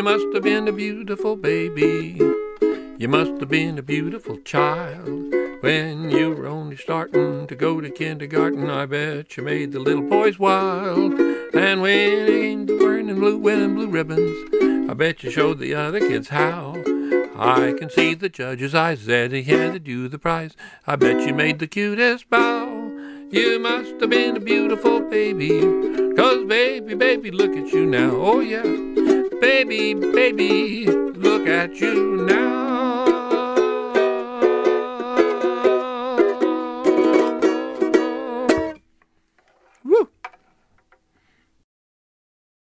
must have been a beautiful baby. You must have been a beautiful child. When you were only starting to go to kindergarten, I bet you made the little boys wild. And when it came to wearing blue ribbons, I bet you showed the other kids how. I can see the judge's eyes that he handed you the prize. I bet you made the cutest bow. You must have been a beautiful baby, 'cause baby, look at you now. Oh yeah, baby, look at you now.